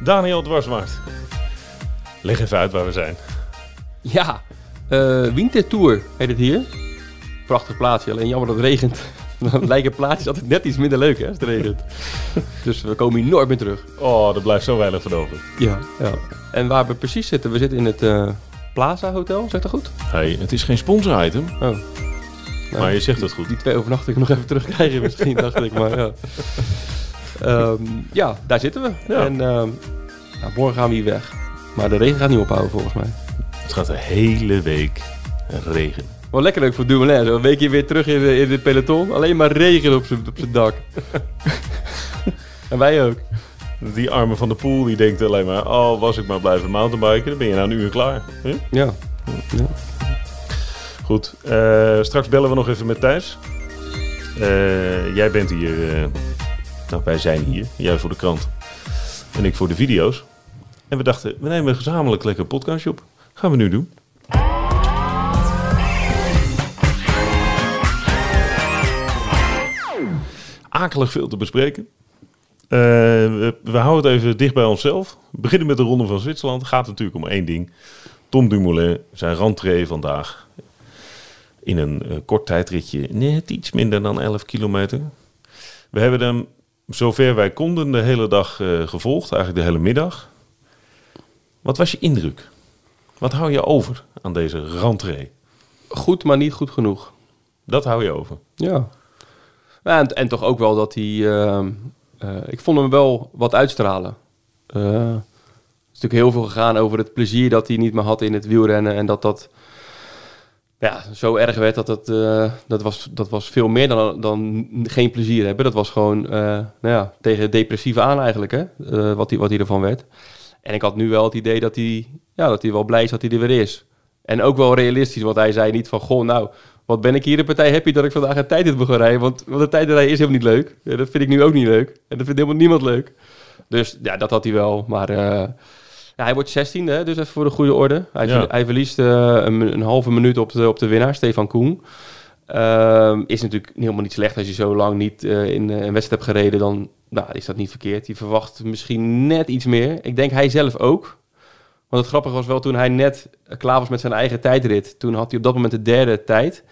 Daniel Dwarsmaart. Leg even uit waar we zijn. Ja, Wintertour heet het hier. Prachtig plaatsje, alleen jammer dat het regent. Dan lijken plaatjes altijd net iets minder leuk, hè, als het regent. Dus we komen hier nooit meer terug. Oh, er blijft zo weinig van over. Ja. En waar we precies zitten, we zitten in het Plaza Hotel, zeg dat goed? Hey, het is geen sponsor-item, Oh. maar je zegt het goed. Die 2 overnachtingen nog even terugkrijgen misschien, dacht ik. Maar ja. Daar zitten we. Ja. En morgen gaan we hier weg. Maar de regen gaat niet ophouden, volgens mij. Het gaat de hele week regenen. Wel lekker leuk voor Dumoulin. Zo een weekje weer terug in de peloton. Alleen maar regen op zijn dak. En wij ook. Die arme van de Poel die denkt alleen maar... Oh, was ik maar blijven mountainbiken, dan ben je na een uur klaar. Huh? Ja. Goed, straks bellen we nog even met Thijs. Jij bent hier... wij zijn hier. Jij voor de krant. En ik voor de video's. En we dachten, we nemen gezamenlijk lekker een podcastje op. Gaan we nu doen. Akelig veel te bespreken. We houden het even dicht bij onszelf. We beginnen met de Ronde van Zwitserland. Het gaat natuurlijk om één ding. Tom Dumoulin, zijn rentrée vandaag. In een kort tijdritje, net iets minder dan 11 kilometer. We hebben hem, zover wij konden, de hele dag gevolgd. Eigenlijk de hele middag. Wat was je indruk? Wat hou je over aan deze rentrée? Goed, maar niet goed genoeg. Dat hou je over. Ja. En toch ook wel dat hij... ik vond hem wel wat uitstralen. Er is natuurlijk heel veel gegaan over het plezier dat hij niet meer had in het wielrennen. En dat zo erg werd dat was veel meer dan geen plezier hebben. Dat was gewoon tegen het depressieve aan eigenlijk, hè? Wat hij ervan werd. En ik had nu wel het idee dat hij wel blij is dat hij er weer is. En ook wel realistisch, want hij zei niet van... Goh, nou, wat ben ik hier de partij happy dat ik vandaag een tijdrit mag gaan rijden. Want de tijdrijden is helemaal niet leuk. Ja, dat vind ik nu ook niet leuk. En dat vindt helemaal niemand leuk. Dus ja, dat had hij wel. Maar hij wordt 16e, hè, dus even voor de goede orde. Hij verliest een halve minuut op de winnaar, Stefan Koen. Is natuurlijk helemaal niet slecht als je zo lang niet in een wedstrijd hebt gereden. Dan is dat niet verkeerd. Je verwacht misschien net iets meer. Ik denk hij zelf ook. Want het grappige was wel, toen hij net klaar was met zijn eigen tijdrit... toen had hij op dat moment de derde tijd.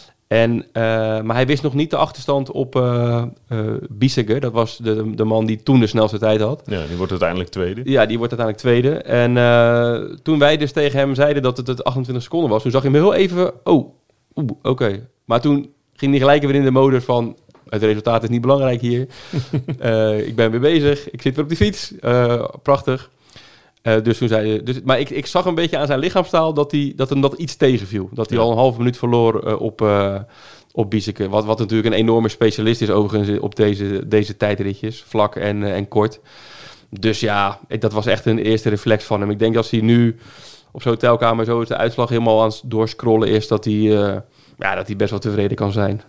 Maar hij wist nog niet de achterstand op Bissegger. Dat was de man die toen de snelste tijd had. Ja, die wordt uiteindelijk tweede. Ja, die wordt uiteindelijk tweede. En toen wij dus tegen hem zeiden dat het 28 seconden was... toen zag je hem heel even... Oké. Maar toen ging hij gelijk weer in de modus van... het resultaat is niet belangrijk hier. Ik ben weer bezig. Ik zit weer op die fiets. Prachtig. Dus toen zei hij... Maar ik zag een beetje aan zijn lichaamstaal dat hem dat iets tegenviel. Dat hij al een halve minuut verloor op Bissegger. Wat natuurlijk een enorme specialist is overigens op deze tijdritjes. Vlak en kort. Dus ja, dat was echt een eerste reflex van hem. Ik denk dat hij nu op zijn hotelkamer zo is de uitslag helemaal aan het doorscrollen is... dat hij best wel tevreden kan zijn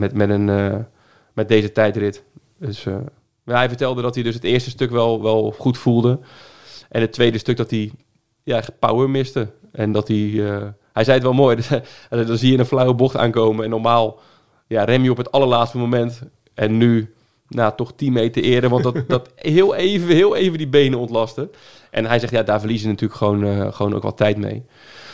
met deze tijdrit. Dus hij vertelde dat hij dus het eerste stuk wel goed voelde... En het tweede stuk dat hij power miste. En dat hij zei het wel mooi. Dan zie je een flauwe bocht aankomen. En normaal rem je op het allerlaatste moment. En nu toch 10 meter eerder. Want dat heel even die benen ontlasten. En hij zegt, daar verliezen natuurlijk gewoon ook wat tijd mee.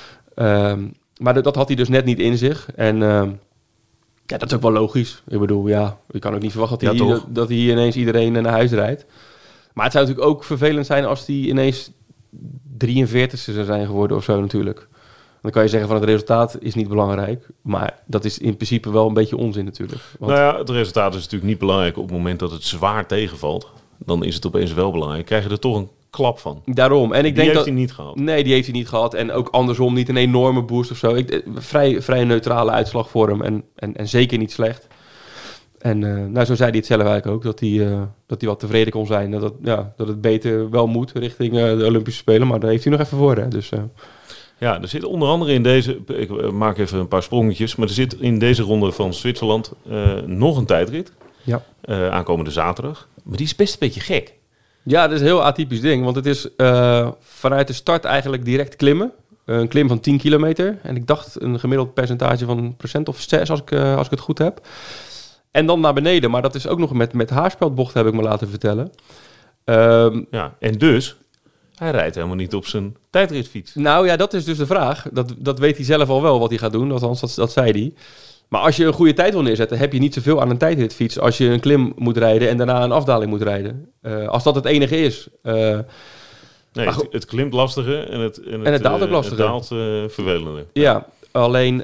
Maar dat had hij dus net niet in zich. En dat is ook wel logisch. Ik bedoel, je kan ook niet verwachten dat hij ineens iedereen naar huis rijdt. Maar het zou natuurlijk ook vervelend zijn als hij ineens 43ste zou zijn geworden of zo natuurlijk. Dan kan je zeggen van het resultaat is niet belangrijk. Maar dat is in principe wel een beetje onzin natuurlijk. Want... het resultaat is natuurlijk niet belangrijk op het moment dat het zwaar tegenvalt. Dan is het opeens wel belangrijk. Krijg je er toch een klap van. Daarom. En ik denk heeft hij niet gehad. Nee, die heeft hij niet gehad. En ook andersom niet een enorme boost of zo. Vrij neutrale uitslag voor hem. En zeker niet slecht. En zo zei hij het zelf eigenlijk ook, dat hij wat tevreden kon zijn. Dat het beter wel moet richting de Olympische Spelen, maar daar heeft hij nog even voor. Hè? Dus, Ja, er zit onder andere in deze, ik maak even een paar sprongetjes, maar er zit in deze ronde van Zwitserland nog een tijdrit. Ja. Aankomende zaterdag. Maar die is best een beetje gek. Ja, dat is een heel atypisch ding, want het is vanuit de start eigenlijk direct klimmen. Een klim van 10 kilometer. En ik dacht een gemiddeld percentage van % of 6 als ik het goed heb. En dan naar beneden, maar dat is ook nog met haarspeldbochten, heb ik me laten vertellen. En dus Hij rijdt helemaal niet op zijn tijdritfiets. Nou ja, dat is dus de vraag. Dat weet hij zelf al wel wat hij gaat doen. Althans, dat zei hij. Maar als je een goede tijd wil neerzetten, heb je niet zoveel aan een tijdritfiets als je een klim moet rijden en daarna een afdaling moet rijden. Als dat het enige is. Nee, het klimt lastiger en het daalt ook lastiger. Het daalt vervelender. Ja, alleen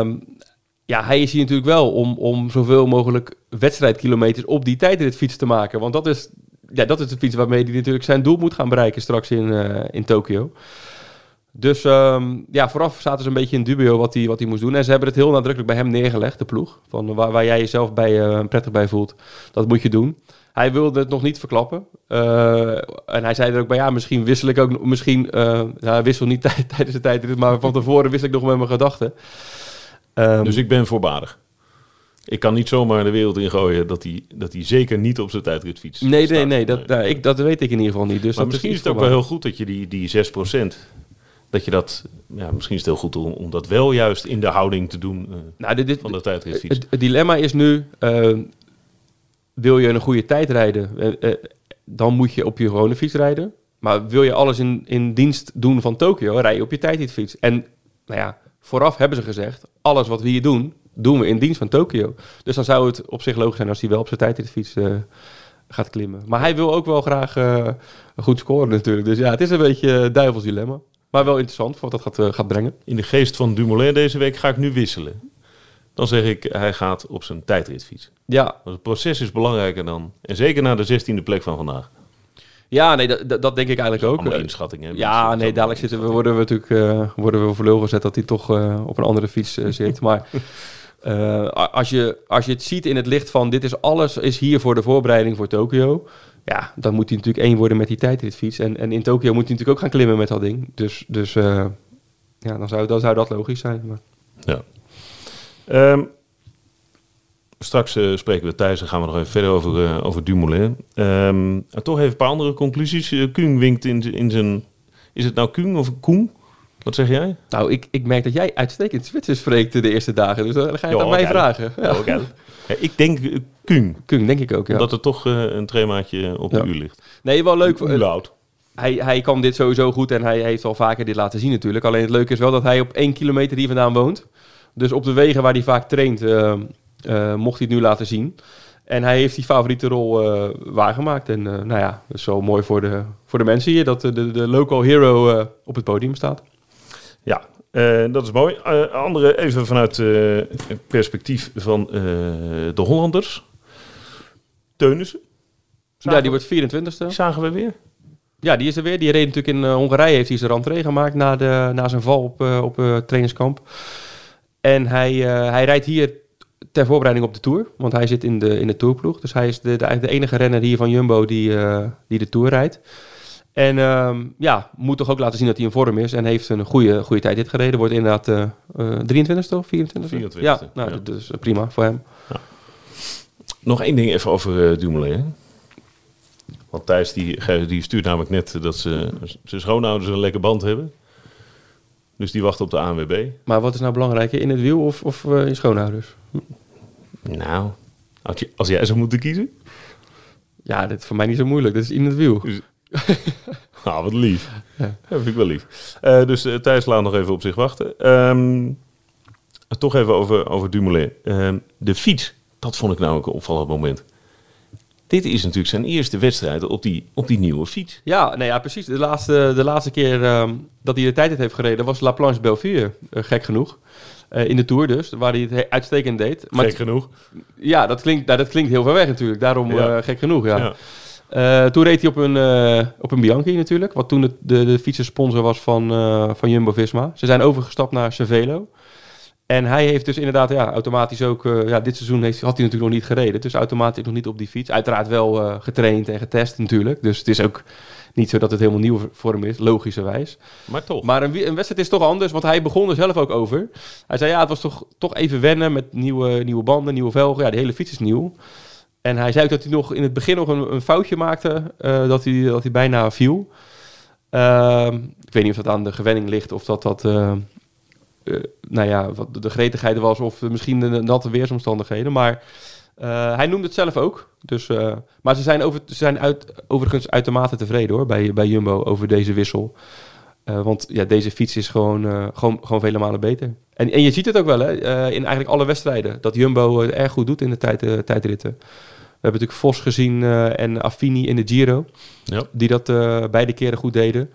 hij is hier natuurlijk wel om zoveel mogelijk wedstrijdkilometers op die tijdritfiets te maken. Want dat is de fiets waarmee hij natuurlijk zijn doel moet gaan bereiken straks in Tokio. Dus vooraf zaten ze een beetje in dubio wat hij moest doen. En ze hebben het heel nadrukkelijk bij hem neergelegd, de ploeg. Van waar jij jezelf prettig bij voelt, dat moet je doen. Hij wilde het nog niet verklappen. En hij zei er ook bij, misschien wissel ik ook... hij wissel niet tijdens de tijdrit, maar van tevoren wissel ik nog met mijn gedachten. Dus ik ben voorbarig. Ik kan niet zomaar de wereld ingooien dat hij zeker niet op zijn tijdritfiets staat. Nee, dat weet ik in ieder geval niet. Dus maar misschien is het ook wel heel goed dat je die 6%... dat je dat... Ja, misschien is het heel goed om dat wel juist in de houding te doen van de tijdritfiets. Het dilemma is nu... wil je een goede tijd rijden, dan moet je op je gewone fiets rijden. Maar wil je alles in dienst doen van Tokio, rij je op je tijdritfiets. En vooraf hebben ze gezegd, alles wat we hier doen we in dienst van Tokio. Dus dan zou het op zich logisch zijn als hij wel op zijn tijdritfiets gaat klimmen. Maar hij wil ook wel graag goed scoren natuurlijk. Dus ja, het is een beetje een duivels dilemma. Maar wel interessant voor wat dat gaat brengen. In de geest van Dumoulin deze week ga ik nu wisselen. Dan zeg ik, hij gaat op zijn tijdritfiets. Ja. Want het proces is belangrijker dan... En zeker na de 16e plek van vandaag. Ja, nee, dat denk ik eigenlijk ook. Allemaal inschattingen. Ja, nee, dadelijk worden we voor lul gezet dat hij toch op een andere fiets zit. Maar als je het ziet in het licht van alles is hier voor de voorbereiding voor Tokio. Ja, dan moet hij natuurlijk één worden met die tijdritfiets. En in Tokio moet hij natuurlijk ook gaan klimmen met dat ding. Dus dan zou dat logisch zijn. Maar... Ja. Straks spreken we thuis en gaan we nog even verder over Dumoulin. En toch even een paar andere conclusies. Kuhn winkt in zijn... Is het nou Kuhn of Koen? Wat zeg jij? Nou, ik merk dat jij uitstekend Zwitsers spreekt de eerste dagen. Dus dan ga je het aan mij vragen. Ja. Ik denk Kuhn. Kuhn, denk ik ook, ja. Omdat er toch een tremaatje op de uur ligt. Nee, wel leuk. Oud. Hij kan dit sowieso goed en hij heeft al vaker dit laten zien natuurlijk. Alleen het leuke is wel dat hij op 1 kilometer hier vandaan woont. Dus op de wegen waar hij vaak traint, mocht hij het nu laten zien. En hij heeft die favoriete rol waargemaakt. En dat is zo mooi voor de mensen hier dat de local hero op het podium staat. Ja, dat is mooi. Andere even vanuit het perspectief van de Hollanders. Teunissen. Die wordt 24e. Zagen we weer? Ja, die is er weer. Die reed natuurlijk in Hongarije, heeft hij zijn rentree gemaakt na zijn val op trainingskamp. En hij rijdt hier ter voorbereiding op de Tour, want hij zit in de Tourploeg. Dus hij is de enige renner hier van Jumbo die de Tour rijdt. En moet toch ook laten zien dat hij in vorm is en heeft een goede tijd dit gereden. Wordt inderdaad 23e of 24e? Ja, dus prima voor hem. Ja. Nog één ding even over Dumoulin. Want Thijs die stuurt namelijk net dat zijn schoonouders een lekker band hebben. Dus die wacht op de ANWB. Maar wat is nou belangrijker, in het wiel of in schoonouders? Nou, als jij zou moeten kiezen? Ja, dit is voor mij niet zo moeilijk. Dat is in het wiel. Dus... wat lief. Ja. Dat vind ik wel lief. Dus Thijs laat nog even op zich wachten. Toch even over Dumoulin. De fiets, dat vond ik nou ook een opvallend moment. Dit is natuurlijk zijn eerste wedstrijd op die nieuwe fiets. Ja, precies. De laatste keer dat hij de tijd heeft gereden was La Planche Bellevue, gek genoeg. In de Tour dus, waar hij het uitstekend deed. Maar gek genoeg? Ja, dat klinkt heel ver weg natuurlijk. Daarom gek genoeg, ja. Toen reed hij op een Bianchi natuurlijk, wat toen de fietsensponsor was van Jumbo-Visma. Ze zijn overgestapt naar Cervelo. En hij heeft dus inderdaad automatisch ook... dit seizoen had hij natuurlijk nog niet gereden. Dus automatisch nog niet op die fiets. Uiteraard wel getraind en getest natuurlijk. Dus het is ook niet zo dat het helemaal nieuw voor hem is, logischerwijs. Maar toch. Maar een wedstrijd is toch anders, want hij begon er zelf ook over. Hij zei, het was toch even wennen met nieuwe banden, nieuwe velgen. Ja, de hele fiets is nieuw. En hij zei ook dat hij nog in het begin nog een foutje maakte, dat hij bijna viel. Ik weet niet of dat aan de gewenning ligt of dat wat de gretigheid was of misschien de natte weersomstandigheden. Maar hij noemde het zelf ook. Dus, maar ze zijn overigens uitermate tevreden hoor, bij Jumbo over deze wissel. Want ja, deze fiets is gewoon vele malen beter. En je ziet het ook wel hè, in eigenlijk alle wedstrijden. Dat Jumbo het erg goed doet in de tijdritten. We hebben natuurlijk Vos gezien en Affini in de Giro. Ja. Die dat beide keren goed deden.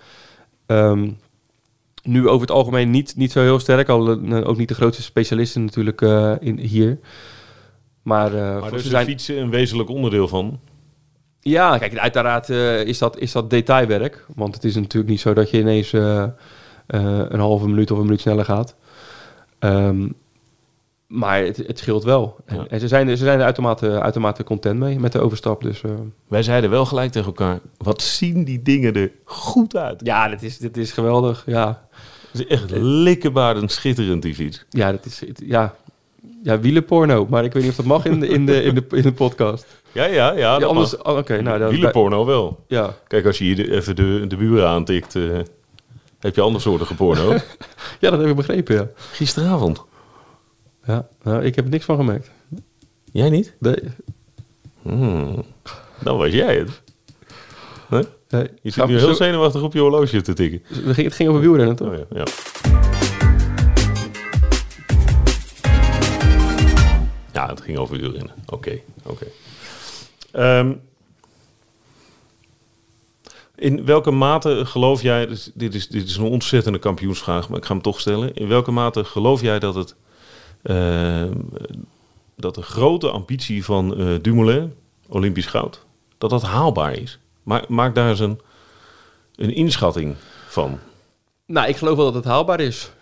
Nu over het algemeen niet zo heel sterk. Ook niet de grootste specialisten natuurlijk hier. Maar dus zijn fietsen een wezenlijk onderdeel van? Ja, kijk, uiteraard is dat detailwerk. Want het is natuurlijk niet zo dat je ineens een halve minuut of een minuut sneller gaat. Maar het scheelt wel. Ja. En ze zijn er uitermate content mee met de overstap. Dus, Wij zeiden wel gelijk tegen elkaar, wat zien die dingen er goed uit. Ja, dit is geweldig. Ja. Het is echt likkebaardend schitterend, die fiets. Ja, dat is... Ja, wielenporno. Maar ik weet niet of dat mag in de podcast. Ja, dat anders, mag. Okay, wielenporno wel. Ja. Kijk, als je hier even de buren aantikt, heb je andere soorten porno. Ja, dat heb ik begrepen, ja. Gisteravond. Ja, nou, ik heb er niks van gemerkt. Jij niet? Nee. Dan was jij het. Huh? Nee. Je zit nu heel zenuwachtig op je horloge te tikken. Het ging over wielrennen, toch? Oh, ja. Ja, het ging over wielrennen. Oké. In welke mate geloof jij... Dus dit is een ontzettende kampioensvraag, maar ik ga hem toch stellen. In welke mate geloof jij dat dat de grote ambitie van Dumoulin, Olympisch goud, dat haalbaar is? Maak daar eens een inschatting van. Nou, ik geloof wel dat het haalbaar is.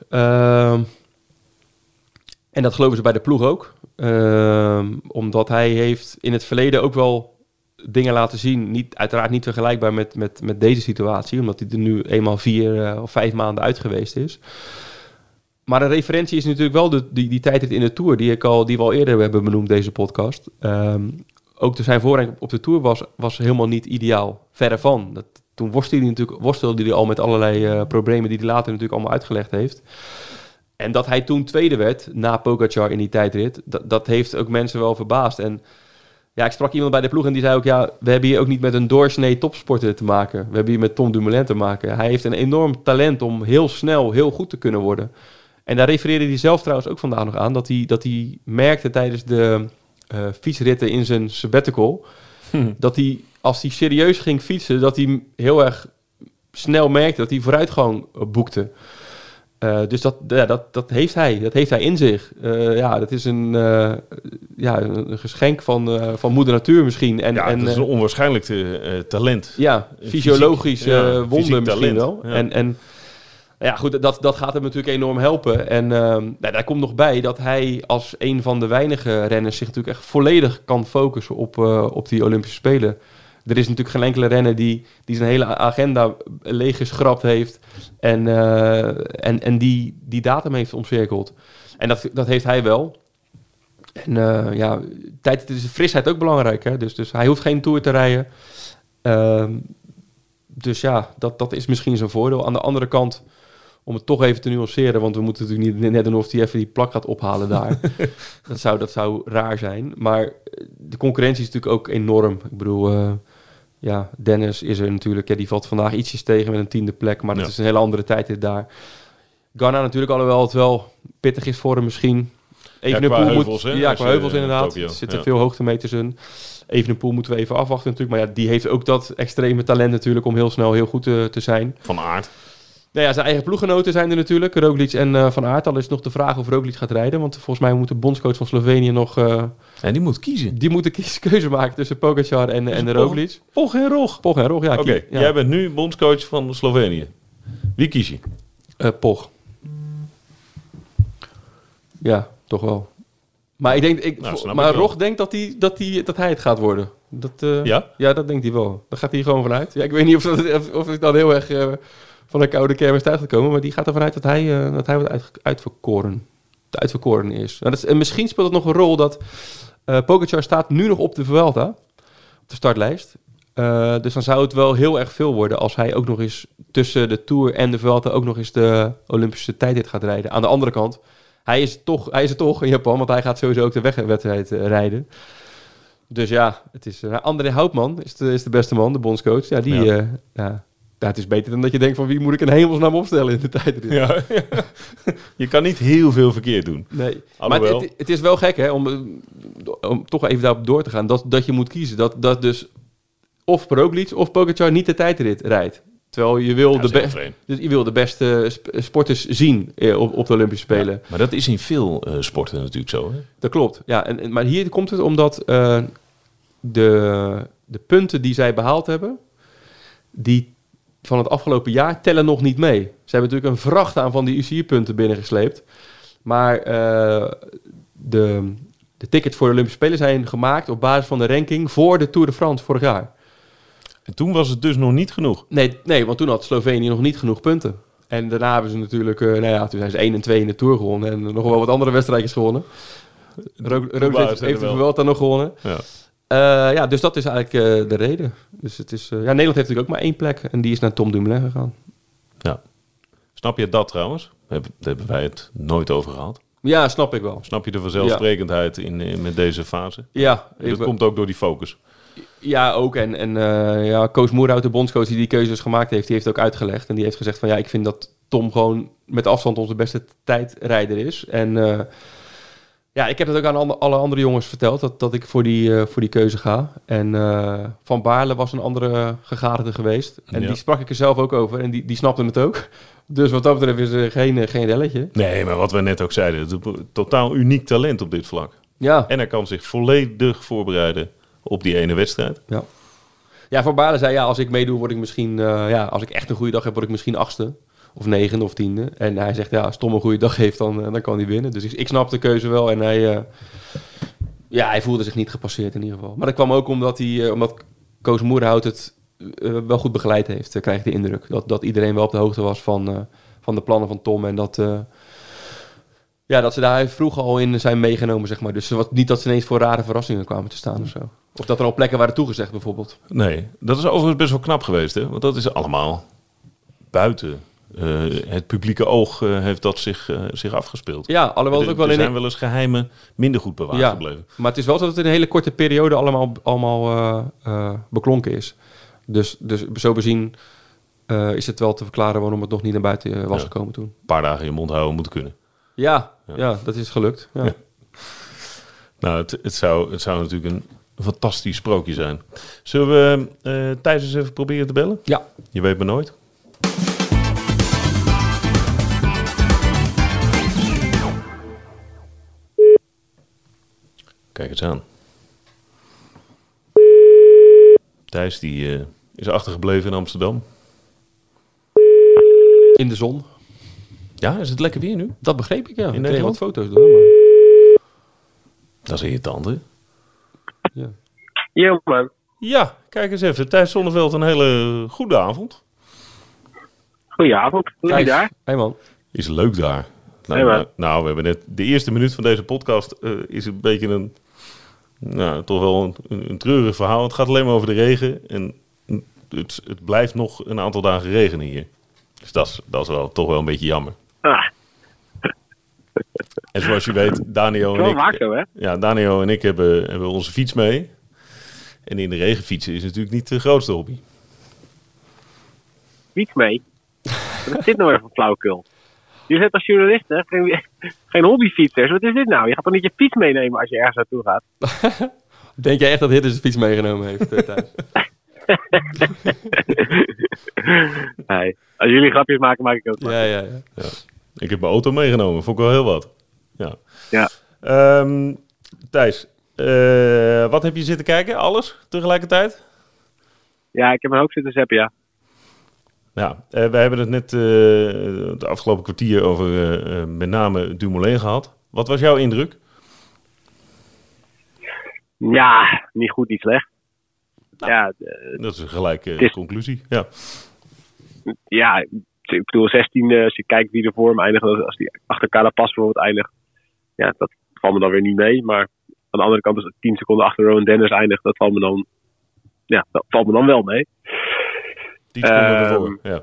En dat geloven ze bij de ploeg ook. Omdat hij heeft in het verleden ook wel dingen laten zien. Uiteraard niet vergelijkbaar met deze situatie. Omdat hij er nu eenmaal 4 of 5 maanden uit geweest is. Maar een referentie is natuurlijk wel die tijdrit in de Tour. Die we al eerder hebben benoemd, deze podcast. Ook zijn voorrang op de Tour was helemaal niet ideaal. Verre van. Toen worstelde hij al met allerlei problemen die hij later natuurlijk allemaal uitgelegd heeft. En dat hij toen tweede werd, na Pogacar in die tijdrit, dat heeft ook mensen wel verbaasd. En ja, ik sprak iemand bij de ploeg en die zei ook, ja, we hebben hier ook niet met een doorsnee topsporter te maken. We hebben hier met Tom Dumoulin te maken. Hij heeft een enorm talent om heel snel, heel goed te kunnen worden. En daar refereerde hij zelf trouwens ook vandaag nog aan, dat hij merkte tijdens de fietsritten in zijn sabbatical, dat hij, als hij serieus ging fietsen, dat hij heel erg snel merkte dat hij vooruitgang boekte. Dus dat heeft hij. Dat heeft hij in zich. Dat is een geschenk van moeder natuur misschien. En het is een onwaarschijnlijk talent. Ja, fysiologisch wonder misschien wel. Ja. En goed, dat gaat hem natuurlijk enorm helpen. En daar komt nog bij dat hij als een van de weinige renners zich natuurlijk echt volledig kan focussen op die Olympische Spelen. Er is natuurlijk geen enkele renner die zijn hele agenda leeggeschrapt heeft en die datum heeft omcirkeld. En dat heeft hij wel. En tijd is frisheid ook belangrijk. Hè? Dus hij hoeft geen Tour te rijden. Dus ja, dat is misschien zijn voordeel. Aan de andere kant, om het toch even te nuanceren, want we moeten natuurlijk niet net doen of hij even die plak gaat ophalen daar. dat zou raar zijn. Maar de concurrentie is natuurlijk ook enorm. Ik bedoel, Dennis is er natuurlijk. Die valt vandaag ietsjes tegen met een 10e plek, maar dat is een hele andere tijd daar. Ganna natuurlijk, alhoewel het wel pittig is voor hem misschien. Qua heuvels, hè? Qua heuvels inderdaad. Er zitten veel hoogtemeters in. Evenepoel moeten we even afwachten natuurlijk. Maar ja, die heeft ook dat extreme talent natuurlijk om heel snel heel goed te zijn. Van Aert. Nou ja, zijn eigen ploeggenoten zijn er natuurlijk. Roglic en Van Aert. Al is nog de vraag of Roglic gaat rijden. Want volgens mij moet de bondscoach van Slovenië nog... en die moet kiezen. Die moeten keuze maken tussen Pogacar en de Roglic. Poch en Rog, ja. Oké, jij bent nu bondscoach van Slovenië. Wie kies je? Poch. Ja, toch wel. Maar ik denk, Rog denkt dat hij het gaat worden. Ja, dat denkt hij wel. Daar gaat hij gewoon vanuit. Ja, ik weet niet of het dan heel erg van een koude kermis thuis gaat komen, maar die gaat ervan uit dat hij wordt uitverkoren is. Nou, en misschien speelt het nog een rol dat Pogacar staat nu nog op de Vuelta, op de startlijst. Dus dan zou het wel heel erg veel worden als hij ook nog eens tussen de Tour en de Vuelta ook nog eens de Olympische tijdrit gaat rijden. Aan de andere kant, hij is er toch in Japan, want hij gaat sowieso ook de wegwedstrijd rijden. Dus ja, het is André Houtman is de beste man, de bondscoach. Ja, die... het is beter dan dat je denkt van wie moet ik in hemelsnaam opstellen in de tijdrit. Ja. Je kan niet heel veel verkeerd doen. Nee, Alhoewel. maar het is wel gek hè, om toch even daarop door te gaan. Dat je moet kiezen. Dat dus of Roglic of Pogacar niet de tijdrit rijdt. Terwijl je wil, je wil de beste sporters zien op de Olympische Spelen. Ja, maar dat is in veel sporten natuurlijk zo. Hè? Dat klopt. Ja, maar hier komt het omdat de punten die zij behaald hebben, die van het afgelopen jaar tellen nog niet mee. Ze hebben natuurlijk een vracht aan van die UCI-punten binnengesleept. Maar de tickets voor de Olympische Spelen zijn gemaakt op basis van de ranking voor de Tour de France vorig jaar. En toen was het dus nog niet genoeg. Nee, want toen had Slovenië nog niet genoeg punten. En daarna hebben ze natuurlijk, toen zijn ze 1 en 2 in de Tour gewonnen en nog wel wat andere wedstrijdjes gewonnen. Roglic heeft de Vuelta nog gewonnen. Ja. Dus dat is eigenlijk de reden. Dus het is, Nederland heeft natuurlijk ook maar 1 plek en die is naar Tom Dumoulin gegaan. Ja. Snap je dat trouwens? Daar hebben wij het nooit over gehad. Ja, snap ik wel. Snap je de vanzelfsprekendheid met deze fase? Ja. Dat komt ook door die focus. Ja, ook. En Koos Moerhout, de bondscoach die keuzes gemaakt heeft, die heeft ook uitgelegd. En die heeft gezegd van ik vind dat Tom gewoon met afstand onze beste tijdrijder is. En ik heb dat ook aan alle andere jongens verteld, dat ik voor die keuze ga. En Van Baarle was een andere gegadigde geweest. En die sprak ik er zelf ook over. En die snapte het ook. Dus wat dat betreft is er geen relletje. Nee, maar wat we net ook zeiden, het is een totaal uniek talent op dit vlak. Ja. En hij kan zich volledig voorbereiden op die ene wedstrijd. Ja, Van Baarle zei, als ik meedoe, word ik misschien... als ik echt een goede dag heb, word ik misschien 8e. Of 9e of 10e. En hij zegt, als Tom een goede dag heeft, dan kan hij winnen. Dus ik snap de keuze wel. En hij voelde zich niet gepasseerd in ieder geval. Maar dat kwam ook omdat Koos Moerhout het wel goed begeleid heeft. Krijg ik de indruk. Dat iedereen wel op de hoogte was van de plannen van Tom. En dat ze daar vroeg al in zijn meegenomen, zeg maar. Dus niet dat ze ineens voor rare verrassingen kwamen te staan of zo. Of dat er al plekken waren toegezegd, bijvoorbeeld. Nee, dat is overigens best wel knap geweest, hè? Want dat is allemaal buiten. Het publieke oog heeft dat zich afgespeeld. Ja, alhoewel het ook wel er zijn wel eens geheimen minder goed bewaard gebleven. Maar het is wel zo dat het in een hele korte periode allemaal beklonken is. Dus zo bezien is het wel te verklaren waarom het nog niet naar buiten was gekomen toen. Een paar dagen je mond houden moet kunnen. Ja, dat is gelukt. Ja. Nou, het zou natuurlijk een fantastisch sprookje zijn. Zullen we Thijs eens even proberen te bellen? Ja. Je weet maar nooit. Kijk eens aan. Thijs die is achtergebleven in Amsterdam. In de zon. Ja, is het lekker weer nu? Dat begreep ik, ja. In ik kreeg Nederland? wat foto's door, maar... Dat is irritant, hè? Ja. Ja, man. Ja, kijk eens even. Thijs Zonneveld, een hele goede avond. Goedenavond. Hoe ben je daar? Hey man. Is leuk daar. Hey, man. Nou, we hebben net de eerste minuut van deze podcast is een beetje toch wel een treurig verhaal. Het gaat alleen maar over de regen en het blijft nog een aantal dagen regenen hier. Dus dat is wel toch wel een beetje jammer. Ah, En zoals je weet, Daniel wel en ik... vaak zo, hè? Ja, Daniel en ik hebben onze fiets mee. En in de regen fietsen is natuurlijk niet de grootste hobby. Fiets mee. Wat is dit nou even voor flauwekul? Je zit als journalist, hè? Geen hobbyfietsers. Wat is dit nou? Je gaat toch niet je fiets meenemen als je ergens naartoe gaat? Denk jij echt dat Hidders de fiets meegenomen heeft thuis? Nee. Als jullie grapjes maken, maak ik ook wel. Ja. Ik heb mijn auto meegenomen. Vond ik wel heel wat. Ja. Thijs, wat heb je zitten kijken? Alles tegelijkertijd? Ja, ik heb mijn hoofd zitten zeppen, ja. Ja, wij hebben het net de afgelopen kwartier over met name Dumoulin gehad. Wat was jouw indruk? Ja, niet goed, niet slecht. Nou, ja, dat is een gelijke conclusie. Ja, ik bedoel 16, als je kijkt wie er voor hem eindigt, als die achter Carapaz bijvoorbeeld eindigt. Ja, dat valt me dan weer niet mee. Maar aan de andere kant, als het 10 seconden achter Rowan Dennis eindigt, dat valt me dan wel mee. 10 seconden ervoor, ja.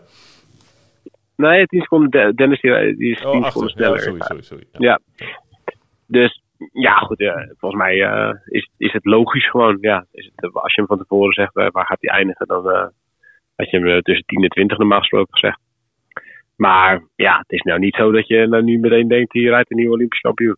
Nee, 10 seconden. Dennis die is 10 seconden sneller. Sorry. Ja. Dus Ja, goed. Volgens mij is het logisch gewoon. Ja, als je hem van tevoren zegt, waar gaat hij eindigen? Dan had je hem tussen 10 en 20 normaal gesproken gezegd. Maar ja, het is nou niet zo dat je nou nu meteen denkt, hier rijdt een nieuwe Olympisch kampioen.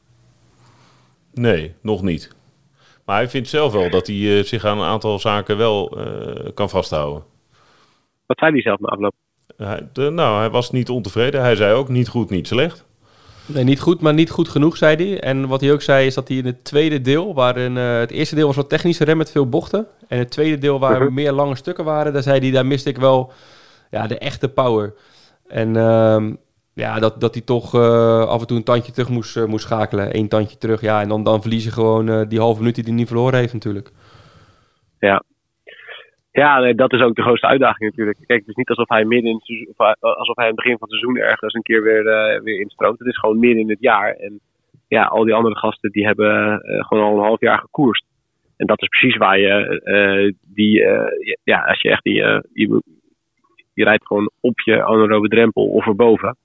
Nee, nog niet. Maar hij vindt zelf wel dat hij zich aan een aantal zaken wel kan vasthouden. Wat zei hij zelf na afloop? Hij was niet ontevreden. Hij zei ook niet goed, niet slecht. Nee, niet goed, maar niet goed genoeg, zei hij. En wat hij ook zei, is dat hij in het tweede deel, waarin het eerste deel was wat technische rem met veel bochten. En het tweede deel, waar meer lange stukken waren, daar zei hij, daar miste ik wel de echte power. En dat hij toch af en toe een tandje terug moest schakelen. 1 tandje terug, ja. En dan verlies je gewoon die halve minuut die hij niet verloren heeft natuurlijk. Ja. Ja, nee, dat is ook de grootste uitdaging natuurlijk. Kijk, het is niet alsof hij midden in het seizoen, alsof hij aan het begin van het seizoen ergens een keer weer instroomt. Het is gewoon midden in het jaar. En ja, al die andere gasten die hebben gewoon al een half jaar gekoerst. En dat is precies waar je als je echt je rijdt gewoon op je anaerobe drempel of erboven.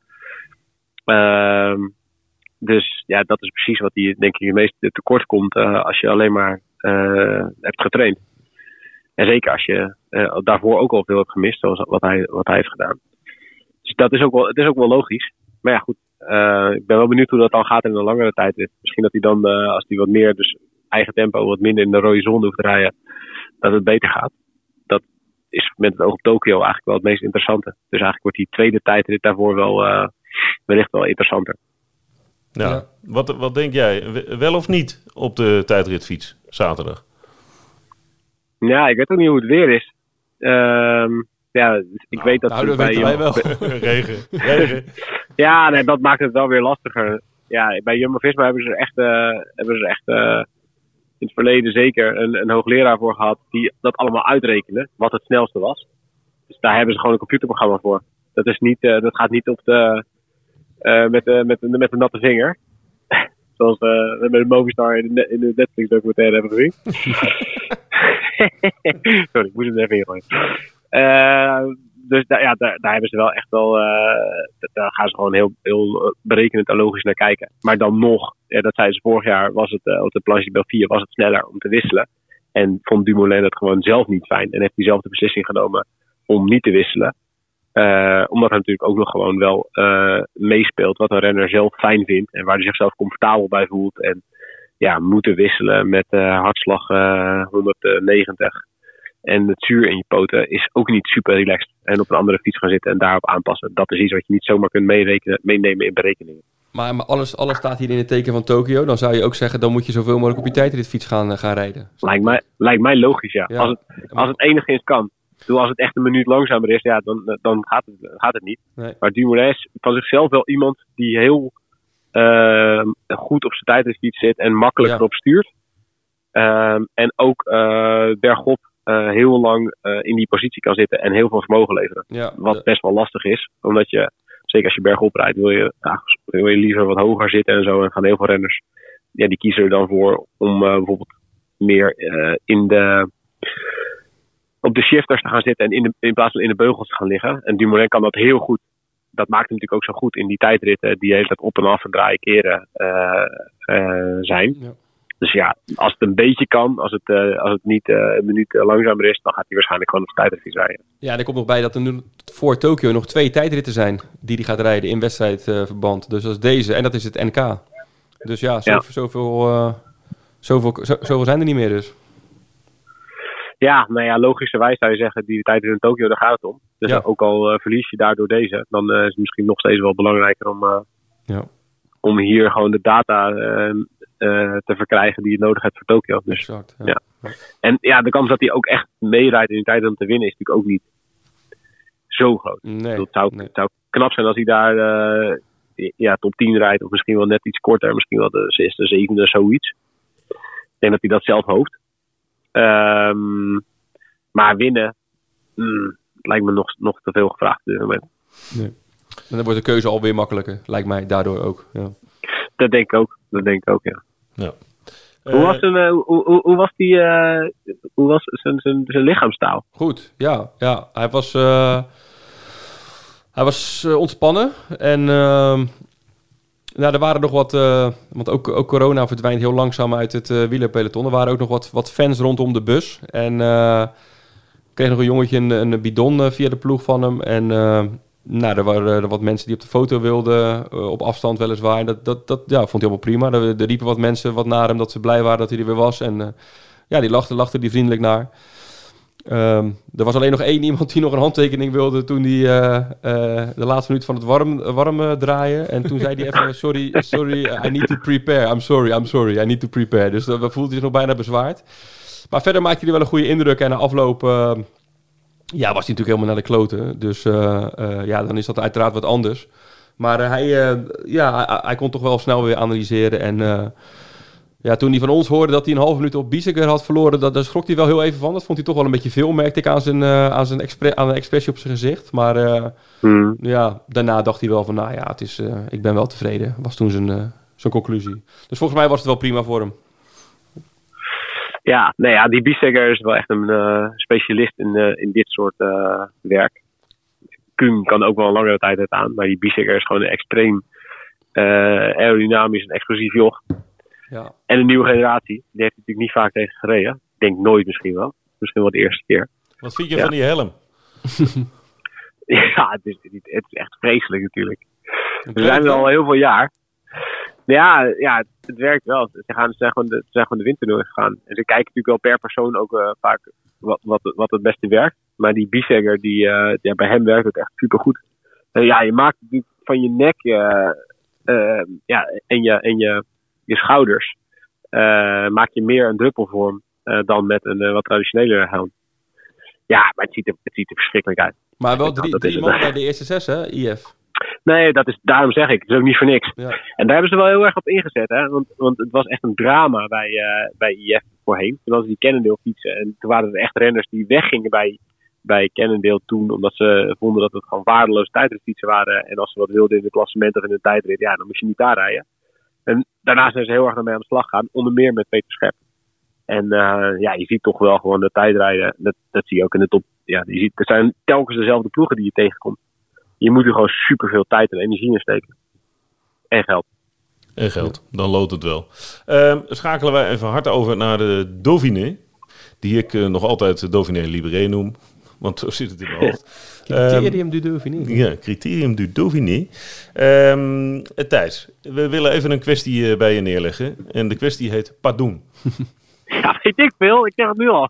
Dus ja, dat is precies wat hij denk ik het meeste tekort komt als je alleen maar hebt getraind. En zeker als je daarvoor ook al veel hebt gemist, zoals wat hij heeft gedaan. Dus het is ook wel logisch. Maar ja, goed. Ik ben wel benieuwd hoe dat dan gaat in een langere tijd. Misschien dat hij dan, als hij wat meer, dus eigen tempo, wat minder in de rode zone hoeft te rijden, dat het beter gaat. Dat is met het oog op Tokio eigenlijk wel het meest interessante. Dus eigenlijk wordt die tweede tijdrit daarvoor wellicht wel interessanter. Ja. Wat denk jij? Wel of niet op de tijdritfiets zaterdag? Ja, ik weet ook niet hoe het weer is. Ik weet dat dat weten wij wel. Regen. Ja, nee, dat maakt het wel weer lastiger. Ja, bij Jumbo-Visma hebben ze echt in het verleden zeker een hoogleraar voor gehad die dat allemaal uitrekende, wat het snelste was. Dus daar hebben ze gewoon een computerprogramma voor. Dat is niet, dat gaat niet op met de natte vinger. Zoals we met de Movistar in de Netflix documentaire hebben gezien. Sorry, ik moest hem er even ingooien. Dus daar hebben ze wel echt wel. Daar gaan ze gewoon heel berekenend en logisch naar kijken. Maar dan nog, dat zeiden ze vorig jaar, was het op de Planche Belfier was het sneller om te wisselen. En vond Dumoulin dat gewoon zelf niet fijn. En heeft hij zelf de beslissing genomen om niet te wisselen. Omdat hij natuurlijk ook nog gewoon wel meespeelt wat een renner zelf fijn vindt. En waar hij zichzelf comfortabel bij voelt. En ja, moeten wisselen met hartslag 190. En het zuur in je poten is ook niet super relaxed. En op een andere fiets gaan zitten en daarop aanpassen. Dat is iets wat je niet zomaar kunt meenemen in berekeningen. Maar alles staat hier in het teken van Tokio. Dan zou je ook zeggen, dan moet je zoveel mogelijk op je tijdritfiets gaan rijden. Lijkt mij logisch, ja. Als het enigszins kan. Als het echt een minuut langzamer is, ja, dan gaat het niet. Nee. Maar Dumoulin is van zichzelf wel iemand die heel goed op zijn tijdritfiets zit en makkelijk erop stuurt. En ook bergop heel lang in die positie kan zitten en heel veel vermogen leveren. Ja, wat best wel lastig is, omdat je, zeker als je bergop rijdt, wil je liever wat hoger zitten en zo. En gaan heel veel renners, die kiezen er dan voor om bijvoorbeeld meer op de shifters te gaan zitten en in plaats van in de beugels te gaan liggen. En Dumoulin kan dat heel goed. Dat maakt hem natuurlijk ook zo goed in die tijdritten die hele tijd op en af en draaien keren zijn. Ja. Dus ja, als het een beetje kan, als het niet een minuut langzamer is, dan gaat hij waarschijnlijk gewoon op de tijdritfiets rijden. Ja, en er komt nog bij dat er nu voor Tokio nog 2 tijdritten zijn die hij gaat rijden in wedstrijdverband. Dus dat is deze en dat is het NK. Dus ja, zoveel zijn er niet meer dus. Ja, nou ja, logischerwijs zou je zeggen, die tijdrit in Tokio, daar gaat het om. Dus ook al verlies je daardoor deze, dan is het misschien nog steeds wel belangrijker om hier gewoon de data te verkrijgen die je nodig hebt voor Tokio. Dus, exact, ja. En ja, de kans dat hij ook echt meerijdt in die tijd om te winnen is natuurlijk ook niet zo groot. Nee, het zou knap zijn als hij daar top 10 rijdt, of misschien wel net iets korter, misschien wel de 6e, 7e, zoiets. Ik denk dat hij dat zelf hoopt. Maar winnen lijkt me nog te veel gevraagd op dit moment. Nee. En dan wordt de keuze alweer makkelijker, lijkt mij daardoor ook. Ja. Dat denk ik ook, ja. Hoe was zijn lichaamstaal? Goed, ja. Hij was ontspannen en Nou, er waren nog wat, want ook corona verdwijnt heel langzaam uit het wielerpeloton. Er waren ook nog wat fans rondom de bus. En kreeg nog een jongetje een bidon via de ploeg van hem. En nou, er waren wat mensen die op de foto wilden, op afstand weliswaar. En dat vond hij helemaal prima. Er riepen wat mensen wat naar hem dat ze blij waren dat hij er weer was. En die lachten die vriendelijk naar. Er was alleen nog één iemand die nog een handtekening wilde toen hij de laatste minuut van het warm draaien. En toen zei hij even, sorry, I need to prepare. I'm sorry, I need to prepare. Dus dat voelde hij zich nog bijna bezwaard. Maar verder maakte hij wel een goede indruk. En na afloop was hij natuurlijk helemaal naar de kloten. Dus dan is dat uiteraard wat anders. Maar hij kon toch wel snel weer analyseren. En toen hij van ons hoorde dat hij een halve minuut op Bieseker had verloren, daar schrok hij wel heel even van. Dat vond hij toch wel een beetje veel, merkte ik aan de expressie op zijn gezicht. Maar daarna dacht hij wel van, het is, ik ben wel tevreden. Was toen zijn conclusie. Dus volgens mij was het wel prima voor hem. Ja, die Bieseker is wel echt een specialist in dit soort werk. Kuhn kan ook wel een langere tijd uit aan, maar die Bieseker is gewoon een extreem aerodynamisch en explosief joch. Ja. En een nieuwe generatie. Die heeft natuurlijk niet vaak tegen gereden. Ik denk nooit misschien wel. Misschien wel de eerste keer. Wat vind je van die helm? Ja, het is echt vreselijk natuurlijk. We zijn er al heel veel jaar. Ja, het werkt wel. Ze zijn gewoon de windtoernooi gegaan. En ze kijken natuurlijk wel per persoon ook vaak wat het beste werkt. Maar die Bieseker, bij hem werkt het echt supergoed. Je maakt natuurlijk van je nek en je schouders maak je meer een druppelvorm dan met een wat traditionele helm. Ja, maar het ziet er verschrikkelijk uit. Maar wel drie man bij de eerste 6, hè, IF? Nee, daarom zeg ik. Het is ook niet voor niks. Ja. En daar hebben ze wel heel erg op ingezet. Hè? Want het was echt een drama bij IF voorheen. Toen hadden ze die Cannondale fietsen. En toen waren er echt renners die weggingen bij Cannondale toen. Omdat ze vonden dat het gewoon waardeloze tijdritfietsen waren. En als ze wat wilden in de klassement of in de tijdrit, dan moest je niet daar rijden. En daarna zijn ze heel erg ermee aan de slag gegaan. Onder meer met Peter Schep. En je ziet toch wel gewoon de tijdrijden. Dat zie je ook in de top. Ja, je ziet, het zijn telkens dezelfde ploegen die je tegenkomt. Je moet er gewoon superveel tijd en energie in steken. En geld. En geld, dan loopt het wel. Schakelen wij even hard over naar de Dauphiné. Die ik nog altijd Dauphiné Libéré noem. Want zo zit het in mijn hoofd. Criterium du Dauphiné. Ja, Criterium du Dauphiné. Thijs, we willen even een kwestie bij je neerleggen. En de kwestie heet Padoen. Ja, weet ik veel. Ik zeg het nu al.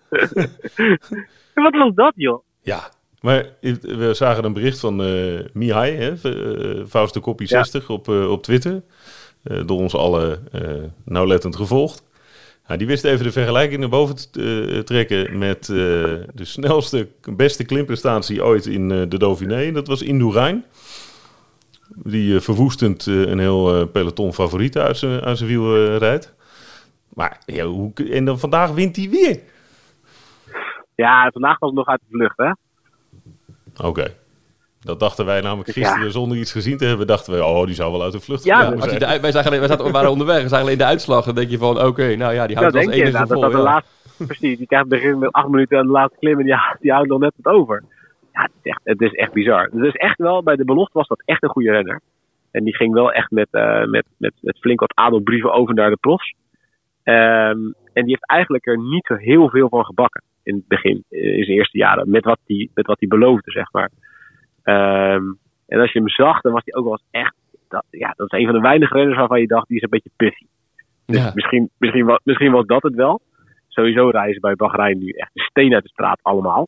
Wat was dat, joh? Ja, maar we zagen een bericht van Mihai, Faust de Koppie 60 op Twitter. Door ons allen nauwlettend gevolgd. Die wist even de vergelijking naar boven te trekken met de snelste, beste klimprestatie ooit in de Dauphiné. Dat was Indurain. Die verwoestend een heel peloton favoriet uit zijn wiel rijdt. Maar en dan vandaag wint hij weer. Ja, vandaag was het nog uit de vlucht, hè? Oké. Dat dachten wij namelijk gisteren zonder iets gezien te hebben. Dachten we, die zou wel uit de vlucht komen. Wij waren onderweg. We zagen alleen de uitslag. Dan denk je van, die houdt wel eens enige vol. De laatste, precies, die krijgt begin met 8 minuten aan de laatste klim. En die houdt nog net het over. Ja, het is echt bizar. Dus echt wel, bij de belofte was dat echt een goede renner. En die ging wel echt met flink wat adelbrieven over naar de profs. En die heeft eigenlijk er niet zo heel veel van gebakken. In het begin, in zijn eerste jaren. Met wat hij beloofde, zeg maar. En als je hem zag, dan was hij ook wel eens echt... Dat is een van de weinige renners waarvan je dacht, die is een beetje puffy. Dus Ja. misschien was dat het wel. Sowieso rijden ze bij Bahrein nu echt de steen uit de straat allemaal.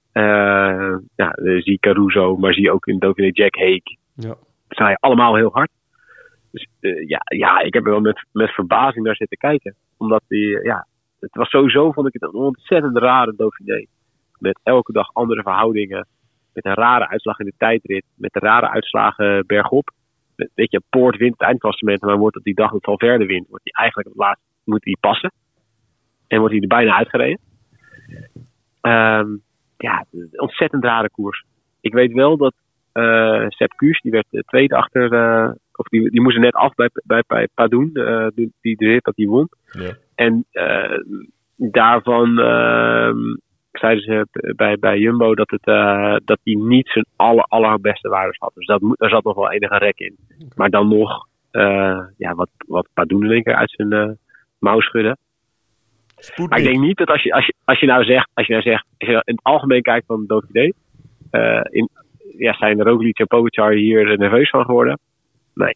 Zie Caruso, maar zie ook in Dauphiné Jack Hague. Ja. Ze rijden allemaal heel hard. Dus ik heb er wel met verbazing naar zitten kijken. Omdat het was sowieso, vond ik het een ontzettend rare Dauphiné. Met elke dag andere verhoudingen. Met een rare uitslag in de tijdrit. Met de rare uitslagen bergop. Weet je, Poort wint het eindklassement. Maar wordt op die dag dat Valverde wint, wordt hij eigenlijk op het laatst moet hij passen. En wordt hij er bijna uitgereden. Een ontzettend rare koers. Ik weet wel dat Sepp Kuss, die werd tweede achter... die moest er net af bij Padoen. Die rit dat hij won. Ja. En daarvan... zeiden ze bij Jumbo dat hij niet zijn allerbeste waardes had. Dus daar zat nog wel enige rek in. Okay. Maar dan nog wat Padoen in één keer uit zijn mouw schudden. Sputnik. Maar ik denk niet dat als je nou zegt, als je in het algemeen kijkt van Dauphiné, zijn Roglic en Pogačar hier nerveus van geworden? Nee.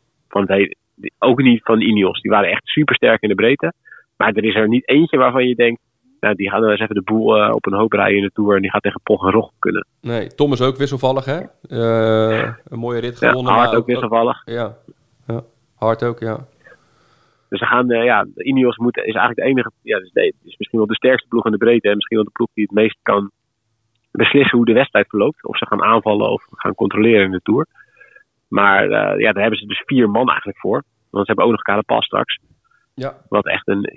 Ook niet van Ineos. Die waren echt super sterk in de breedte. Maar er is er niet eentje waarvan je denkt, nou, die gaan nou eens even de boel op een hoop rijden in de Tour en die gaat tegen Pog en Rog kunnen. Nee, Tom is ook wisselvallig, hè? Een mooie rit gewonnen. Hart ook wisselvallig. Ja, Hart ook, ja. Dus ze gaan, Ineos is eigenlijk de enige, is misschien wel de sterkste ploeg in de breedte en misschien wel de ploeg die het meest kan beslissen hoe de wedstrijd verloopt. Of ze gaan aanvallen of gaan controleren in de Tour. Maar daar hebben ze dus 4 man eigenlijk voor. Want ze hebben ook nog Carapaz straks. Ja. Wat echt een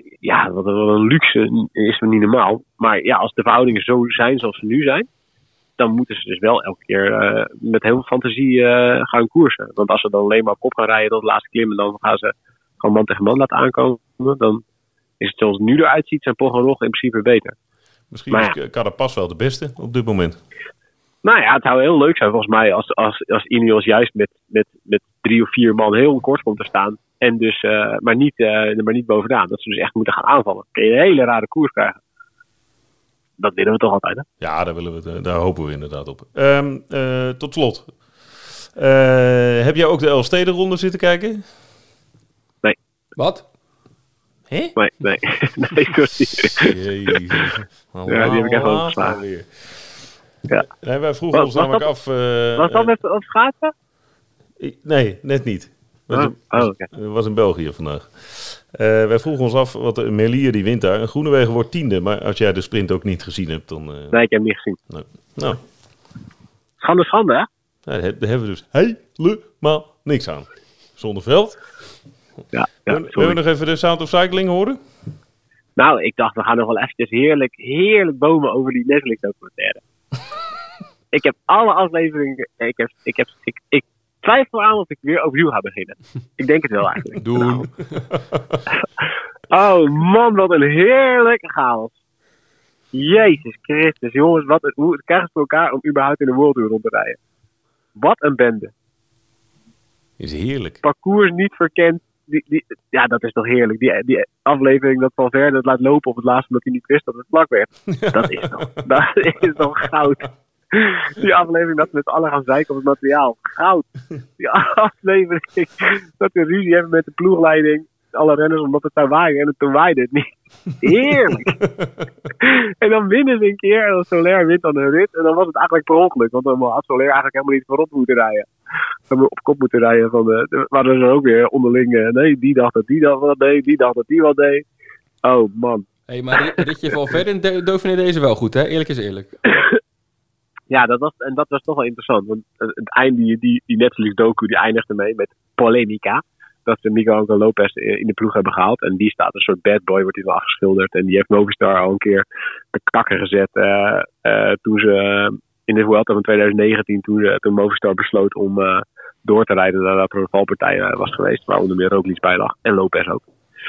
luxe is niet normaal. Maar ja, als de verhoudingen zo zijn zoals ze nu zijn, dan moeten ze dus wel elke keer met heel veel fantasie gaan koersen. Want als ze dan alleen maar op kop gaan rijden tot de laatste klim en dan gaan ze gewoon man tegen man laten aankomen, dan is het zoals het nu eruit ziet, zijn Pog en Rog in principe beter. Misschien is Carapaz wel de beste op dit moment. Nou ja, het zou heel leuk zijn volgens mij als Ineos juist met 3 of 4 man heel kort komt te staan. En dus, maar niet bovenaan. Dat ze dus echt moeten gaan aanvallen. Dan kun je een hele rare koers krijgen. Dat willen we toch altijd, hè? Ja, daar hopen we inderdaad op. Tot slot. Heb jij ook de Elfstedenronde zitten kijken? Nee. Wat? Hè? Nee, sorry. Jezus. Ja, die heb ik even overgeslagen. Ja. Nee, wij vroegen ons namelijk af... was dat met het schaatsen? Nee, net niet. Okay. Was in België vandaag. Wij vroegen ons af, wat Merlier die wint daar. En Groenewegen wordt 10e. Maar als jij de sprint ook niet gezien hebt, dan... Nee, ik heb hem niet gezien. Nou. Schande, hè? Ja, daar hebben we dus helemaal niks aan. Zonder veld. Ja, Willen we nog even de Sound of Cycling horen? Nou, ik dacht, we gaan nog wel eventjes heerlijk bomen over die Netflix-documentaire. Ik heb alle afleveringen... Ik twijfel aan of ik weer overnieuw ga beginnen. Ik denk het wel eigenlijk. Doen. Oh man, wat een heerlijke chaos. Jezus Christus, jongens. Hoe krijgen ze voor elkaar om überhaupt in de World Tour rond te rijden? Wat een bende. Is heerlijk. Parcours niet verkend. Ja, dat is toch heerlijk. Die aflevering dat Valverde het laat lopen op het laatste omdat hij niet wist dat het vlak werd. Dat is toch goud. Die aflevering dat we met z'n allen gaan zeiken op het materiaal. Goud. Die aflevering dat we ruzie hebben met de ploegleiding. Alle renners omdat het zou waaien en toen waaide het niet. Heerlijk. En dan winnen ze een keer en Soler wint dan een rit. En dan was het eigenlijk per ongeluk. Want dan had Soler eigenlijk helemaal niet voorop moeten rijden. Dan we op kop moeten rijden. Waren ze ook weer onderling. Nee, die dacht dat die dat wat deed. Die dacht dat die wat deed. Oh man. Hey, maar ritje van verder in Dauphiné deze wel goed, hè? Eerlijk is eerlijk. Ja, dat was toch wel interessant. Want het einde, die Netflix-docu, die eindigde mee met polemica. Dat ze Miguel Angel Lopez in de ploeg hebben gehaald. En die staat een soort bad boy, wordt hij wel afgeschilderd. En die heeft Movistar al een keer de kakken gezet. Toen ze in de Vuelta van 2019, toen Movistar besloot om door te rijden nadat er een valpartij was geweest. Waar onder meer Roglic bij lag. En Lopez ook.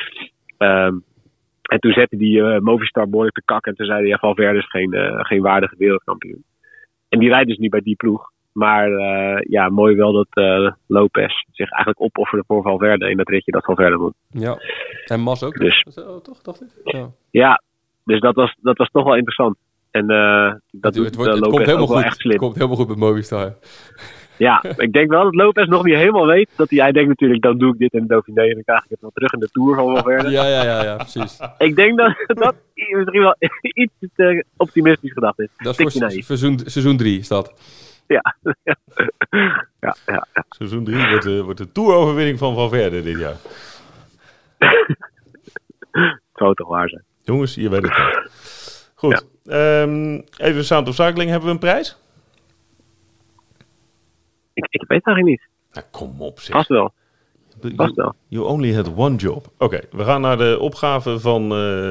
En toen zette die Movistar behoorlijk te kakken. En toen zeiden Valverde is geen waardige wereldkampioen. En die rijdt dus niet bij die ploeg. Maar mooi wel dat Lopez zich eigenlijk opofferde voor Valverde in dat ritje dat Valverde moet. Ja, en Mas ook. Dus, toch, dacht ik? Ja, dus dat was toch wel interessant. En dat doet Lopez komt helemaal ook wel goed. echt slim. Het komt helemaal goed met Movistar. Ja, ik denk wel dat Lopez nog niet helemaal weet. Hij denkt natuurlijk, dan doe ik dit in de Dauphiné en dan krijg ik het wel terug in de Tour van Valverde. Ja, precies. Ik denk dat misschien wel iets te optimistisch gedacht is. Dat is voor seizoen 3 is dat. Ja. Seizoen 3 wordt de Tour-overwinning van Valverde dit jaar. Het zou toch waar zijn. Jongens, je weet het wel. Goed. Ja. Even Sound of Cycling. Hebben we een prijs? Ik weet het eigenlijk niet. Nou, kom op zeg. Vast wel. You only had one job. Oké, we gaan naar de opgave van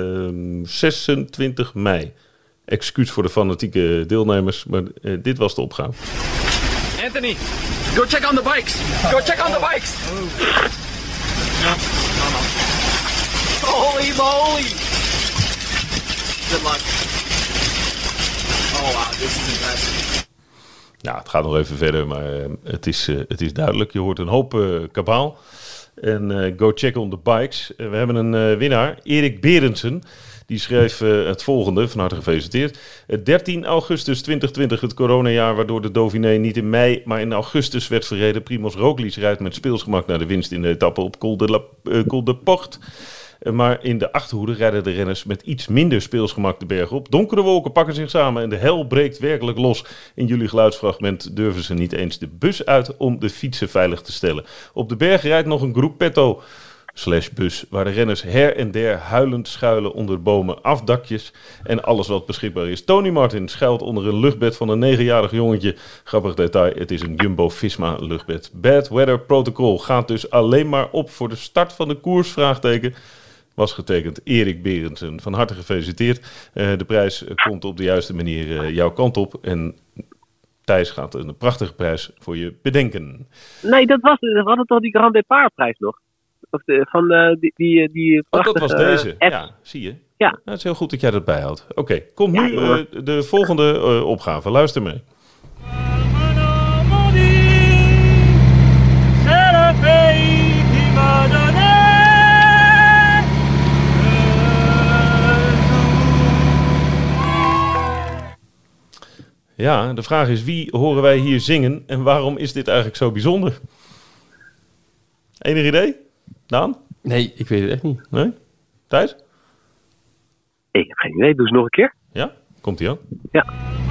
26 mei. Excuus voor de fanatieke deelnemers, maar dit was de opgave. Anthony, go check on the bikes. Go check on the bikes. No. Holy moly. Good luck. Oh wow, this is impressive. Ja, het gaat nog even verder, maar het is duidelijk. Je hoort een hoop kabaal. En go check on the bikes. We hebben een winnaar, Erik Berendsen. Die schreef het volgende, van harte gefeliciteerd. 13 augustus 2020, het coronajaar waardoor de Dauphiné niet in mei, maar in augustus werd verreden. Primoz Roglič rijdt met speelsgemak naar de winst in de etappe op Col de Port. Maar in de achterhoede rijden de renners met iets minder speelsgemak de berg op. Donkere wolken pakken zich samen en de hel breekt werkelijk los. In jullie geluidsfragment durven ze niet eens de bus uit om de fietsen veilig te stellen. Op de berg rijdt nog een gruppetto /bus, waar de renners her en der huilend schuilen onder bomen, afdakjes en alles wat beschikbaar is. Tony Martin schuilt onder een luchtbed van een 9-jarig jongetje. Grappig detail, het is een Jumbo-Visma luchtbed. Bad Weather Protocol gaat dus alleen maar op voor de start van de koers, vraagteken. Was getekend Erik Berendsen. Van harte gefeliciteerd. De prijs komt op de juiste manier jouw kant op. En Thijs gaat een prachtige prijs voor je bedenken. Nee, we hadden toch die Grand Départ prijs nog? Of die dat was deze. F. Ja, zie je. Ja. Nou, het is heel goed dat jij dat bijhoudt. Oké, komt nu de volgende opgave. Luister mee. Ja, de vraag is, wie horen wij hier zingen en waarom is dit eigenlijk zo bijzonder? Enig idee? Daan? Nee, ik weet het echt niet. Nee? Thijs? Ik heb geen idee, doe eens nog een keer. Ja? Komt-ie aan? Ja.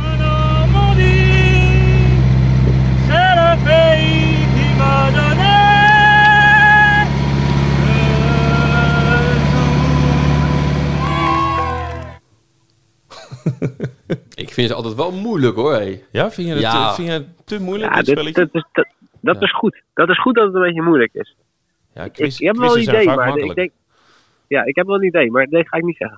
Ik vind ze altijd wel moeilijk hoor. Hey. Ja, vind je het te moeilijk, Ja, dit spelletje? dat is goed. Dat is goed dat het een beetje moeilijk is. Ja, Ik heb wel een idee, maar ik denk... Ja, ik heb wel een idee, maar deze ga ik niet zeggen.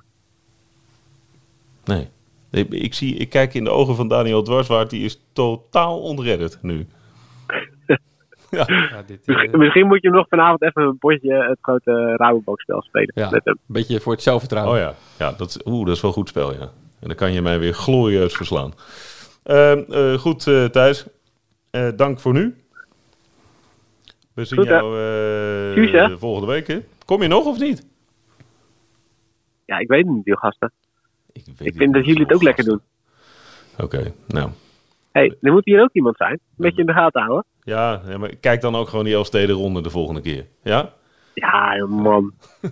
Nee. Ik kijk in de ogen van Daniel Dwarswaard, die is totaal ontredderd nu. Ja. Ja, Misschien moet je nog vanavond even een potje het grote Rabobankspel spelen. Ja, met hem. een beetje voor het zelfvertrouwen. Oh ja, ja dat is wel een goed spel, ja. En dan kan je mij weer glorieus verslaan. Goed, Thijs. Dank voor nu. We zien goed, jou volgende week. Hè? Kom je nog of niet? Ja, ik weet het niet, joh, gasten. Ik vind dat jullie het ook lekker doen. Oké, nou. Hey, er moet hier ook iemand zijn. Een beetje in de gaten houden. Ja, maar kijk dan ook gewoon die Elfstedenronde de volgende keer. Ja? Ja, man.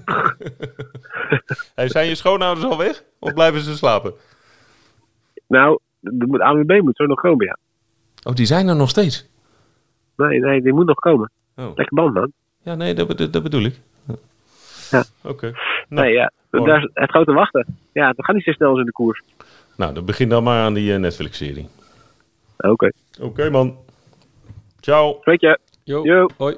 Hey, zijn je schoonouders al weg? Of blijven ze slapen? Nou, de ANWB moet zo nog komen, ja. Oh, die zijn er nog steeds? Nee, die moet nog komen. Oh. Lekker band, man. Ja, nee, dat bedoel ik. Ja. Oké. Nou, nee, ja. Daar is het grote wachten. Ja, dat gaat niet zo snel als in de koers. Nou, dan begin dan maar aan die Netflix-serie. Oké. Oké, man. Ciao. Weet je. Yo. Hoi.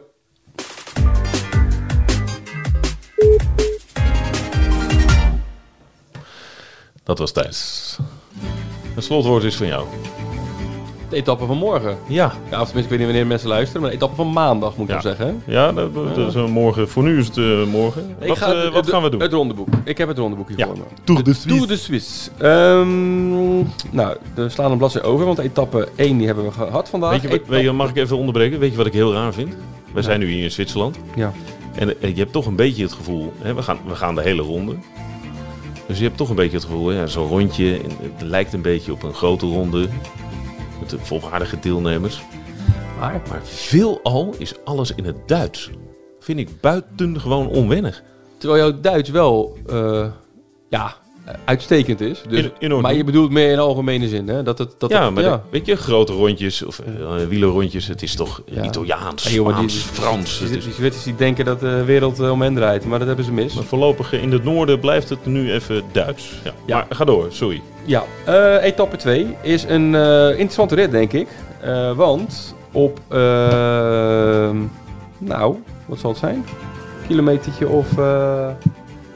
Dat was Thijs. Het slotwoord is van jou. De etappe van morgen. Ja. Ja, of tenminste, ik weet niet wanneer mensen luisteren, maar de etappe van maandag moet ik wel zeggen. Hè? Ja, dat is morgen. Voor nu is het morgen. Wat gaan we doen? Het rondeboek. Ik heb het rondeboek hier voor me. Tour de Suisse. Nou, we slaan een bladzijde over, want etappe 1 die hebben we gehad vandaag. Mag ik even onderbreken? Weet je wat ik heel raar vind? We zijn nu hier in Zwitserland. Ja. En je hebt toch een beetje het gevoel, hè, we gaan de hele ronde. Dus je hebt toch een beetje het gevoel, ja, zo'n rondje, het lijkt een beetje op een grote ronde. Met de volwaardige deelnemers. Maar veelal is alles in het Duits. Vind ik buitengewoon onwennig. Terwijl jouw Duits wel uitstekend is. Dus, maar je bedoelt meer in algemene zin, hè? Weet je, grote rondjes of wielerrondjes, het is toch Italiaans, Spaans, Frans. Die Zwitsers die denken dat de wereld om hen draait, maar dat hebben ze mis. Maar voorlopig in het noorden blijft het nu even Duits. Ja. Maar ga door, sorry. Ja, etappe 2 is een interessante rit, denk ik. Want op, wat zal het zijn? Kilometertje of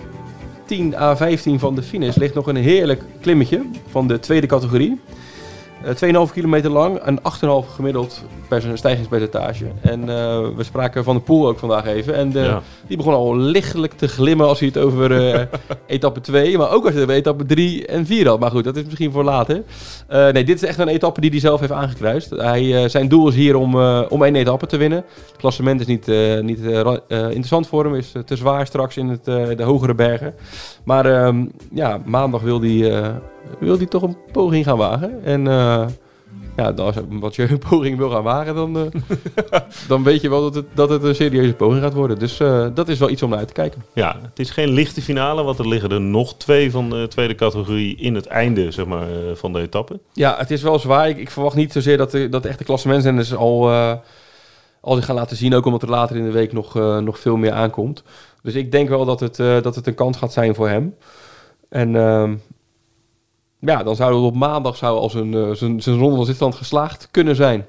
10 à 15 van de finish ligt nog een heerlijk klimmetje van de tweede categorie. 2,5 kilometer lang en 8,5 gemiddeld stijgingspercentage. En we spraken Van der Poel ook vandaag even. En die begon al lichtelijk te glimmen als hij het over etappe 2, maar ook als hij het over etappe 3 en 4 had. Maar goed, dat is misschien voor later. Nee, dit is echt een etappe die hij zelf heeft aangekruist. Zijn doel is hier om 1 etappe te winnen. Het klassement is niet interessant voor hem, is te zwaar straks in de hogere bergen. Maar maandag wil hij toch een poging gaan wagen. En als je een poging wil gaan wagen, dan weet je wel dat het een serieuze poging gaat worden. Dus dat is wel iets om naar uit te kijken. Ja, het is geen lichte finale, want er liggen er nog 2 van de tweede categorie in het einde van de etappe. Ja, het is wel zwaar. Ik verwacht niet zozeer dat de echte klassementsrenners al zich gaan laten zien, ook omdat er later in de week nog veel meer aankomt. Dus ik denk wel dat het een kans gaat zijn voor hem. En dan zouden we op maandag al zijn ronde van Zwitserland geslaagd kunnen zijn.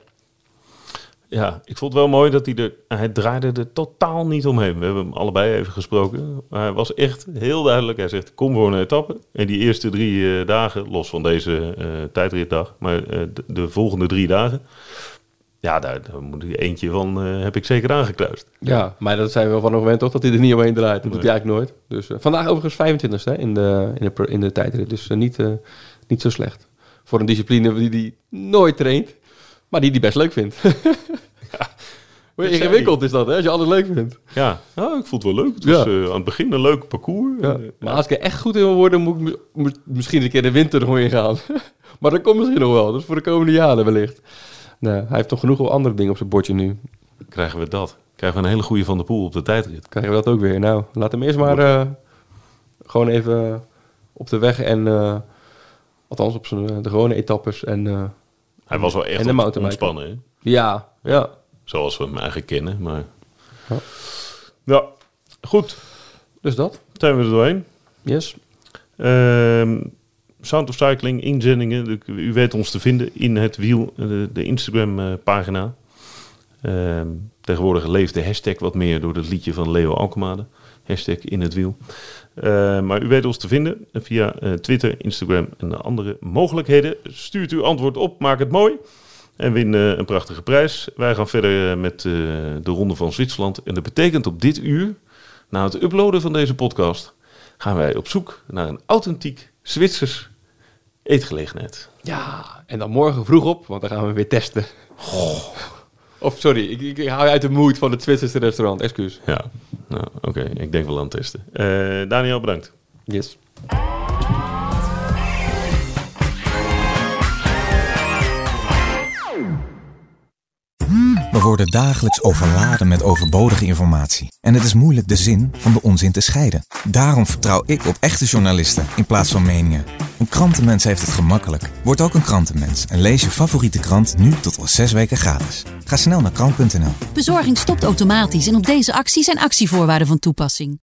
Ja, ik vond het wel mooi dat hij draaide er totaal niet omheen. We hebben hem allebei even gesproken. Hij was echt heel duidelijk. Hij zegt, kom voor een etappe. En die eerste 3 dagen, los van deze tijdritdag, maar de volgende 3 dagen, ja, daar moet hij eentje van, heb ik zeker aangekruist. Ja, maar dat zijn we wel van het moment toch, dat hij er niet omheen draait. Dat doet hij eigenlijk nooit. Dus vandaag overigens 25e in de tijdrit. Dus niet zo slecht. Voor een discipline die nooit traint, maar die best leuk vindt. Ingewikkeld is dat, hè, als je alles leuk vindt. Ja, ik vond het wel leuk. Het was aan het begin een leuk parcours. Ja. Maar als ik er echt goed in wil worden, moet ik misschien een keer de winter nog ingaan. Maar dat komt misschien nog wel. Dus voor de komende jaren wellicht. Nou, hij heeft toch genoeg andere dingen op zijn bordje nu. Krijgen we dat? Krijgen we een hele goede Van der Poel op de tijdrit? Krijgen we dat ook weer? Nou, laat hem eerst maar gewoon even op de weg en althans op de gewone etappes. En hij was wel echt ontspannen, hè? Ja. Zoals we hem eigenlijk kennen, maar ja, goed. Dus dat. Zijn we er doorheen? Yes. Sound of Cycling inzendingen. U weet ons te vinden in het wiel, de Instagram pagina. Tegenwoordig leeft de hashtag wat meer door het liedje van Leo Alkemade. Hashtag in het wiel. Maar u weet ons te vinden via Twitter, Instagram en de andere mogelijkheden. Stuurt uw antwoord op, maak het mooi. En win een prachtige prijs. Wij gaan verder met de Ronde van Zwitserland. En dat betekent op dit uur, na het uploaden van deze podcast, gaan wij op zoek naar een authentiek Zwitsers eetgelegenheid. Ja, en dan morgen vroeg op, want dan gaan we weer testen. Of sorry, ik hou je uit de moed van het Zwitserse restaurant, excuus. Ja, nou oké, ik denk wel aan het testen. Daniel, bedankt. Yes. We worden dagelijks overladen met overbodige informatie. En het is moeilijk de zin van de onzin te scheiden. Daarom vertrouw ik op echte journalisten in plaats van meningen. Een krantenmens heeft het gemakkelijk. Word ook een krantenmens en lees je favoriete krant nu tot al 6 weken gratis. Ga snel naar krant.nl. Bezorging stopt automatisch en op deze actie zijn actievoorwaarden van toepassing.